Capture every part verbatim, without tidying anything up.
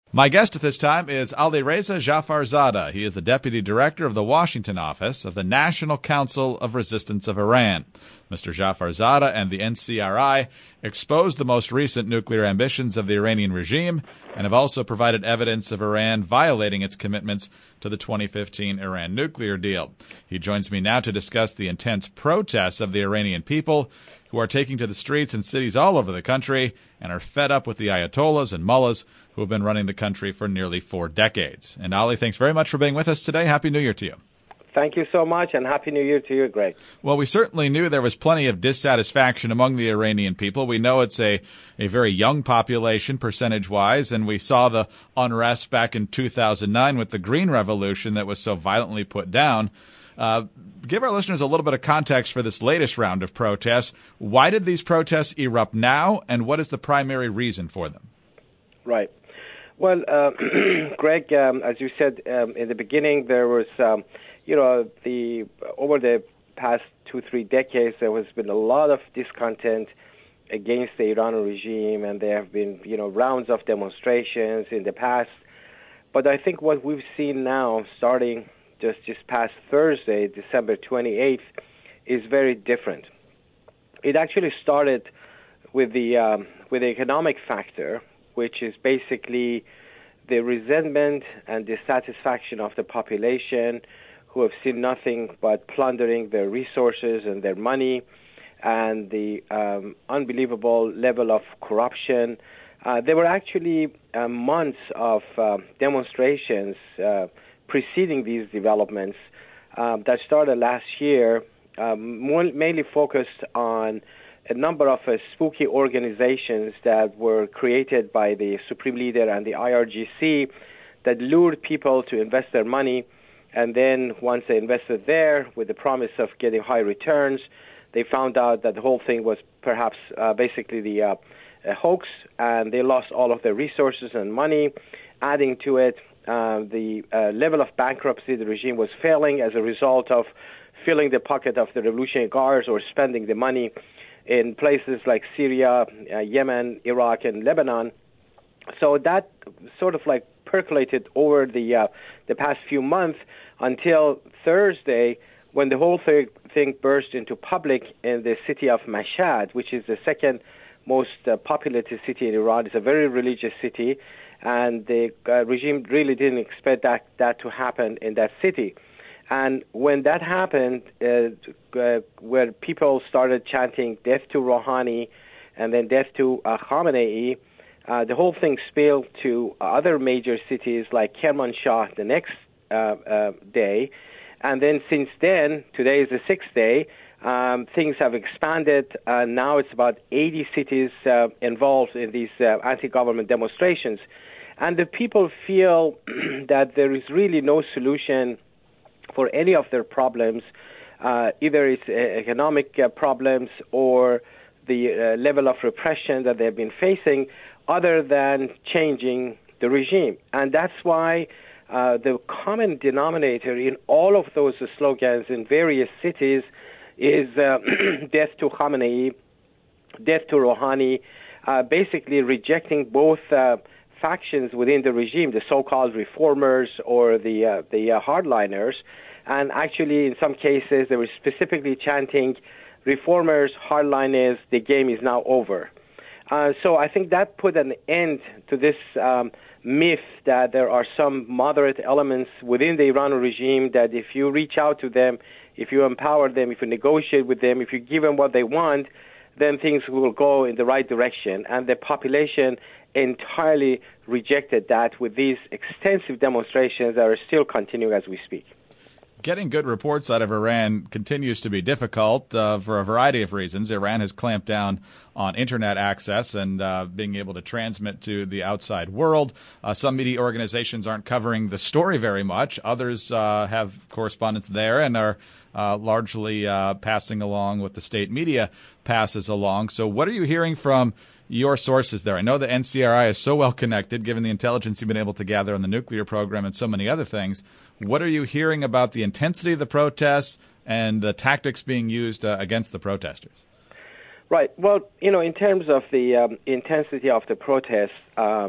My guest at this time is Alireza Jafarzadeh. He is the Deputy Director of the Washington office of the National Council of Resistance of Iran. Mister Jafarzadeh and the N C R I exposed the most recent nuclear ambitions of the Iranian regime and have also provided evidence of Iran violating its commitments to the twenty fifteen Iran nuclear deal. He joins me now to discuss the intense protests of the Iranian people who are taking to the streets in cities all over the country and are fed up with the ayatollahs and mullahs who have been running the country for nearly four decades. And Ali, thanks very much for being with us today. Happy New Year to you. Thank you so much, and Happy New Year to you, Greg. Well, we certainly knew there was plenty of dissatisfaction among the Iranian people. We know it's a, a very young population percentage-wise, and we saw the unrest back in two thousand nine with the Green Revolution that was so violently put down. Uh, give our listeners a little bit of context for this latest round of protests. Why did these protests erupt now, and what is the primary reason for them? Right. Well, uh, Greg, um, as you said um, in the beginning, there was, um, you know, the over the past two, three decades, there has been a lot of discontent against the Iranian regime, and there have been, you know, rounds of demonstrations in the past. But I think what we've seen now, starting just this past Thursday, December twenty-eighth, is very different. It actually started with the um, with the economic factor, which is basically the resentment and dissatisfaction of the population who have seen nothing but plundering their resources and their money, and the um, unbelievable level of corruption. Uh, there were actually uh, months of uh, demonstrations uh, preceding these developments um, that started last year, um, more, mainly focused on a number of uh, spooky organizations that were created by the Supreme Leader and the I R G C that lured people to invest their money, and then once they invested there with the promise of getting high returns, they found out that the whole thing was perhaps uh, basically the uh, a hoax, and they lost all of their resources and money. Adding to it, uh, the uh, level of bankruptcy, the regime was failing as a result of filling the pocket of the Revolutionary Guards or spending the money in places like Syria, uh, Yemen, Iraq, and Lebanon. So that sort of like percolated over the uh, the past few months until Thursday, when the whole thing, thing burst into public in the city of Mashhad, which is the second most uh, populated city in Iran. It's a very religious city, and the uh, regime really didn't expect that, that to happen in that city. And when that happened, uh, uh, where people started chanting death to Rouhani and then death to uh, Khamenei, uh, the whole thing spilled to other major cities like Kermanshah the next uh, uh, day. And then since then, today is the sixth day, um, things have expanded. Uh, now it's about eighty cities uh, involved in these uh, anti-government demonstrations. And the people feel that there is really no solution for any of their problems, uh, either it's uh, economic uh, problems or the uh, level of repression that they've been facing, other than changing the regime. And that's why uh, the common denominator in all of those slogans in various cities is uh, death to Khamenei, death to Rouhani, uh, basically rejecting both uh, factions within the regime, the so-called reformers or the uh, the uh, hardliners, and actually in some cases they were specifically chanting reformers, hardliners, the game is now over. Uh, so I think that put an end to this um, myth that there are some moderate elements within the Iranian regime that if you reach out to them, if you empower them, if you negotiate with them, if you give them what they want, then things will go in the right direction. And the population entirely rejected that with these extensive demonstrations that are still continuing as we speak. Getting good reports out of Iran continues to be difficult uh, for a variety of reasons. Iran has clamped down on Internet access and uh, being able to transmit to the outside world. Uh, some media organizations aren't covering the story very much. Others uh, have correspondents there and are uh, largely uh, passing along what the state media passes along. So what are you hearing from your sources there? I know the N C R I is so well connected, given the intelligence you've been able to gather on the nuclear program and so many other things. What are you hearing about the intensity of the protests and the tactics being used uh, against the protesters? Right. Well, you know, in terms of the um, intensity of the protests, um,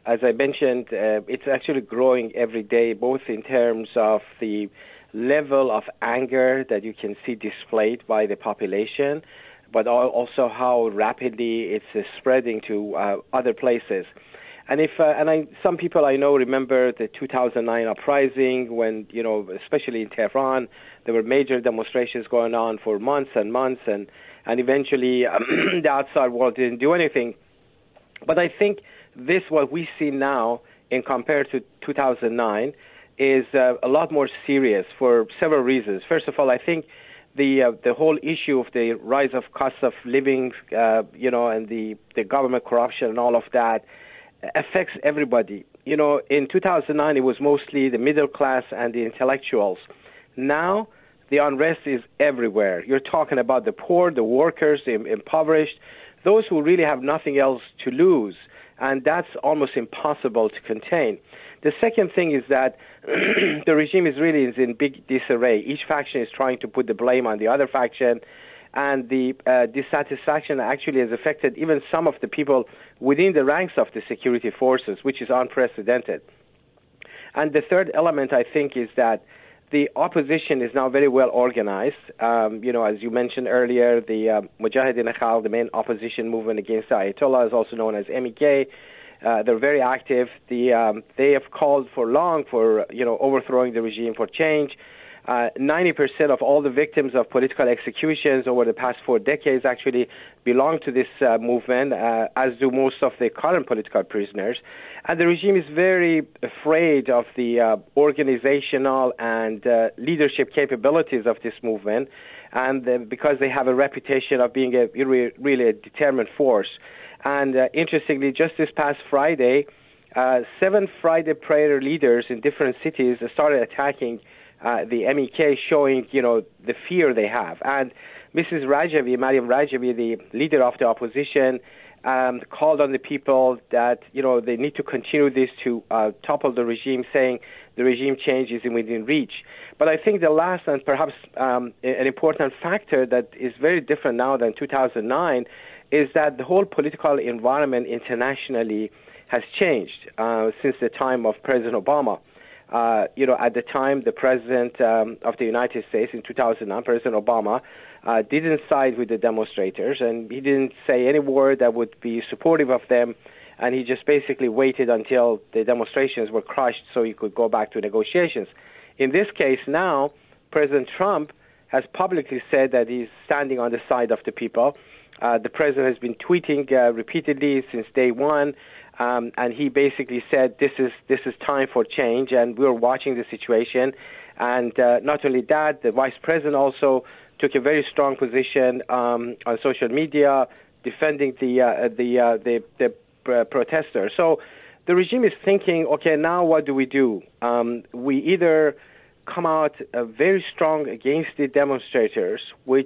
as I mentioned, uh, it's actually growing every day, both in terms of the level of anger that you can see displayed by the population, but also how rapidly it's uh, spreading to uh, other places. And if uh, and I, some people I know remember the two thousand nine uprising when, you know, especially in Tehran, there were major demonstrations going on for months and months, and and eventually um, the outside world didn't do anything. But I think this, what we see now, in compared to two thousand nine, is uh, a lot more serious for several reasons. First of all, I think the uh, the whole issue of the rise of cost of living, uh, you know, and the, the government corruption and all of that affects everybody. You know, in two thousand nine, it was mostly the middle class and the intellectuals. Now, the unrest is everywhere. You're talking about the poor, the workers, the impoverished, those who really have nothing else to lose. And that's almost impossible to contain. The second thing is that the regime is really is in big disarray. Each faction is trying to put the blame on the other faction, and the uh, dissatisfaction actually has affected even some of the people within the ranks of the security forces, which is unprecedented. And the third element, I think, is that the opposition is now very well organized. Um, you know, as you mentioned earlier, the uh, Mujahideen Khalq, the main opposition movement against the Ayatollah, is also known as M E K. Uh, they're very active. The, um, they have called for long for, you know, overthrowing the regime, for change. Uh, ninety percent of all the victims of political executions over the past four decades actually belong to this uh, movement, uh, as do most of the current political prisoners. And the regime is very afraid of the uh, organizational and uh, leadership capabilities of this movement, and uh, because they have a reputation of being a really a determined force. And uh, interestingly, just this past Friday, uh, seven Friday prayer leaders in different cities started attacking uh, the M E K, showing, you know, the fear they have. And Missus Rajavi, Maryam Rajavi, the leader of the opposition, um, called on the people that, you know, they need to continue this to uh, topple the regime, saying the regime change is within reach. But I think the last and perhaps um, an important factor that is very different now than two thousand nine is that the whole political environment internationally has changed uh, since the time of President Obama. Uh, you know, at the time, the president um, of the United States in two thousand nine, President Obama, uh, didn't side with the demonstrators, and he didn't say any word that would be supportive of them, and he just basically waited until the demonstrations were crushed so he could go back to negotiations. In this case now, President Trump has publicly said that he's standing on the side of the people. Uh, the president has been tweeting uh, repeatedly since day one, um, and he basically said this is this is time for change, and we're watching the situation. And uh, not only that, the vice president also took a very strong position um, on social media, defending the uh, the uh, the, the uh, protesters. So the regime is thinking, okay, now what do we do? Um, we either come out uh, very strong against the demonstrators, which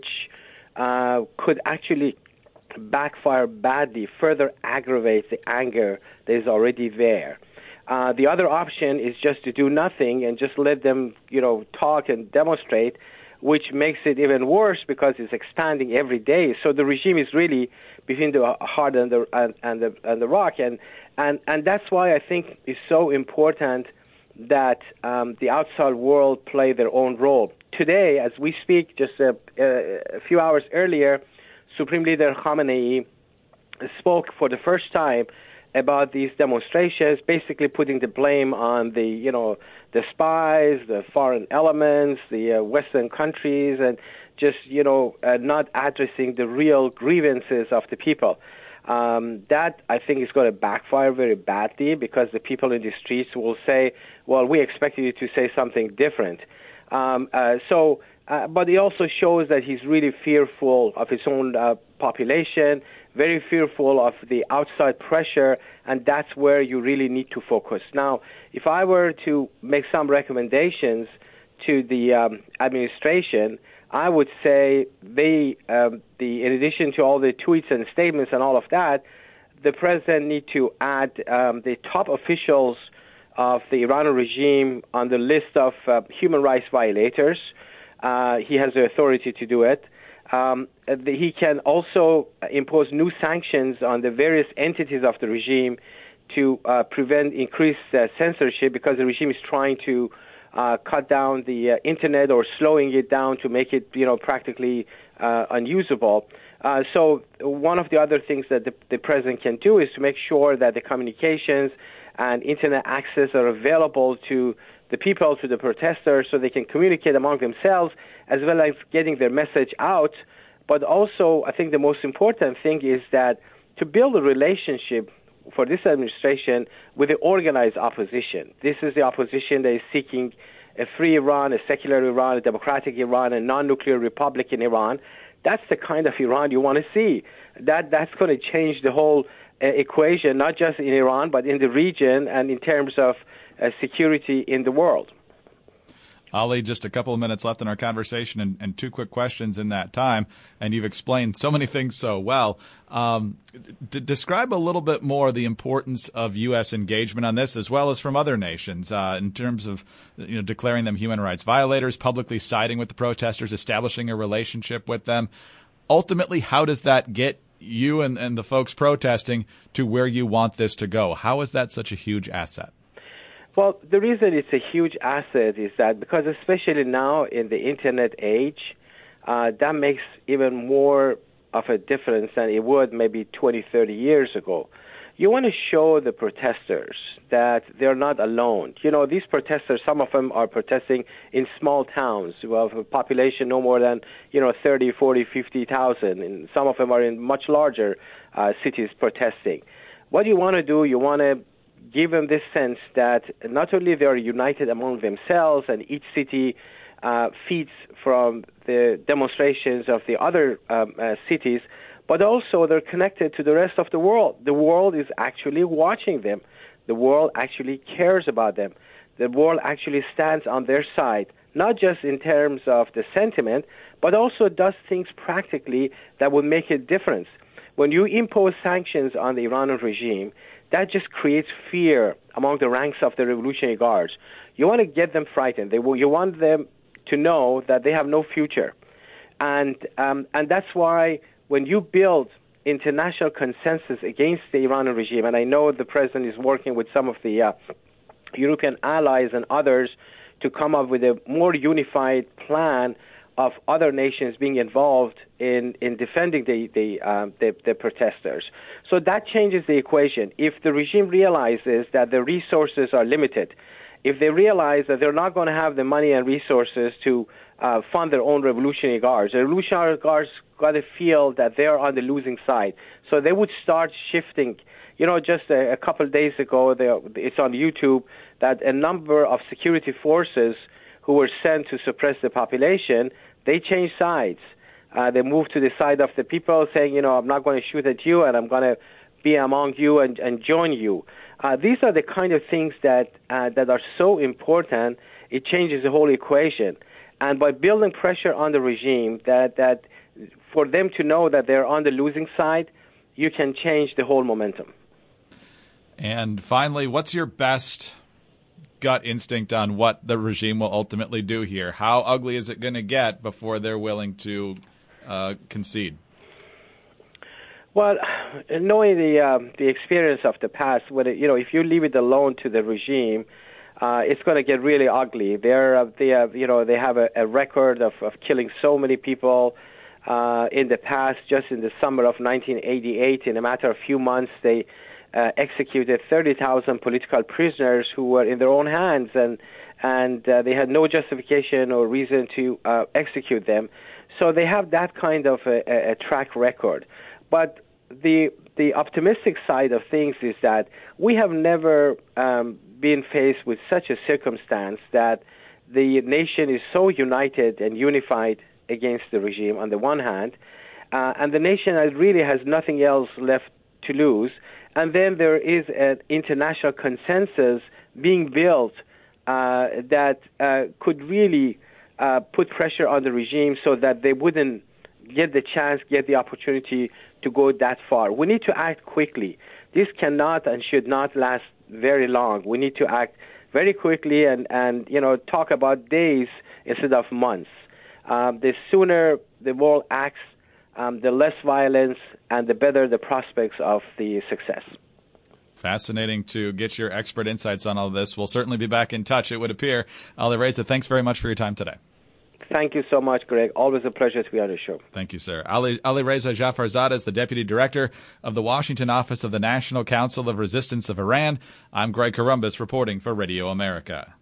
Uh, could actually backfire badly, further aggravate the anger that is already there. Uh, the other option is just to do nothing and just let them, you know, talk and demonstrate, which makes it even worse because it's expanding every day. So the regime is really between the hard and the and, and the and the rock, and and and that's why I think it's so important that um, the outside world play their own role. Today, as we speak, just a, a few hours earlier, Supreme Leader Khamenei spoke for the first time about these demonstrations, basically putting the blame on the, you know, the spies, the foreign elements, the uh, Western countries, and just, you know, uh, not addressing the real grievances of the people. Um, that, I think, is going to backfire very badly because the people in the streets will say, well, we expected you to say something different. Um, uh, so, uh, but it also shows that he's really fearful of his own uh, population, very fearful of the outside pressure, and that's where you really need to focus. Now, if I were to make some recommendations to the um, administration, I would say they, um, the in addition to all the tweets and statements and all of that, the president need to add um, the top officials of the Iranian regime on the list of uh, human rights violators. Uh, he has the authority to do it. Um, the, he can also impose new sanctions on the various entities of the regime to uh, prevent increased uh, censorship because the regime is trying to uh, cut down the uh, internet or slowing it down to make it, you know, practically uh, unusable. Uh, so one of the other things that the, the president can do is to make sure that the communications and internet access are available to the people, to the protesters, so they can communicate among themselves as well as getting their message out. But also, I think the most important thing is that to build a relationship for this administration with the organized opposition. This is the opposition that is seeking a free Iran, a secular Iran, a democratic Iran, a non-nuclear republic in Iran. That's the kind of Iran you want to see. That that's going to change the whole uh, equation, not just in Iran, but in the region and in terms of uh, security in the world. Ali, just a couple of minutes left in our conversation, and, and two quick questions in that time. And you've explained so many things so well. Um, d- describe a little bit more the importance of U S engagement on this, as well as from other nations, uh, in terms of you know declaring them human rights violators, publicly siding with the protesters, establishing a relationship with them. Ultimately, how does that get you and, and the folks protesting to where you want this to go? How is that such a huge asset? Well, the reason it's a huge asset is that because especially now in the internet age, uh, that makes even more of a difference than it would maybe twenty, thirty years ago. You want to show the protesters that they're not alone. You know, these protesters, some of them are protesting in small towns who have a population no more than, you know, thirty, forty, fifty thousand. And some of them are in much larger uh, cities protesting. What you want to do, you want to give them this sense that not only they are united among themselves and each city uh, feeds from the demonstrations of the other um, uh, cities, but also they're connected to the rest of the world. The world is actually watching them. The world actually cares about them. The world actually stands on their side, not just in terms of the sentiment, but also does things practically that will make a difference. When you impose sanctions on the Iranian regime, that just creates fear among the ranks of the Revolutionary Guards. You want to get them frightened. They will, you want them to know that they have no future. And um, and that's why when you build international consensus against the Iranian regime, and I know the president is working with some of the uh, European allies and others to come up with a more unified plan of other nations being involved in, in defending the the, um, the the protesters. So that changes the equation. If the regime realizes that the resources are limited, if they realize that they're not going to have the money and resources to uh, fund their own Revolutionary Guards, the Revolutionary Guards got to feel that they're on the losing side. So they would start shifting. You know, just a, a couple of days ago, they, it's on YouTube that a number of security forces who were sent to suppress the population, they changed sides. Uh, they moved to the side of the people, saying, you know, I'm not going to shoot at you, and I'm going to be among you and, and join you. Uh, these are the kind of things that uh, that are so important. It changes the whole equation. And by building pressure on the regime, that that for them to know that they're on the losing side, you can change the whole momentum. And finally, what's your best gut instinct on what the regime will ultimately do here? How ugly is it going to get before they're willing to uh, concede? Well, knowing the um, the experience of the past, when it, you know, if you leave it alone to the regime, uh, it's going to get really ugly. They're uh, they have you know they have a, a record of, of killing so many people uh, in the past. Just in the summer of nineteen eighty-eight, in a matter of few months, they Uh, executed thirty thousand political prisoners who were in their own hands, and and uh, they had no justification or reason to uh, execute them. So they have that kind of a, a track record. But the the optimistic side of things is that we have never um, been faced with such a circumstance that the nation is so united and unified against the regime on the one hand, uh, and the nation really has nothing else left to lose. And then there is an international consensus being built uh, that uh, could really uh, put pressure on the regime so that they wouldn't get the chance, get the opportunity to go that far. We need to act quickly. This cannot and should not last very long. We need to act very quickly and, and you know, talk about days instead of months. Um, the sooner the world acts, Um, the less violence and the better the prospects of the success. Fascinating to get your expert insights on all of this. We'll certainly be back in touch, it would appear. Ali Reza, thanks very much for your time today. Thank you so much, Greg. Always a pleasure to be on the show. Thank you, sir. Ali, Ali Reza Jafarzadeh is the Deputy Director of the Washington office of the National Council of Resistance of Iran. I'm Greg Corombos reporting for Radio America.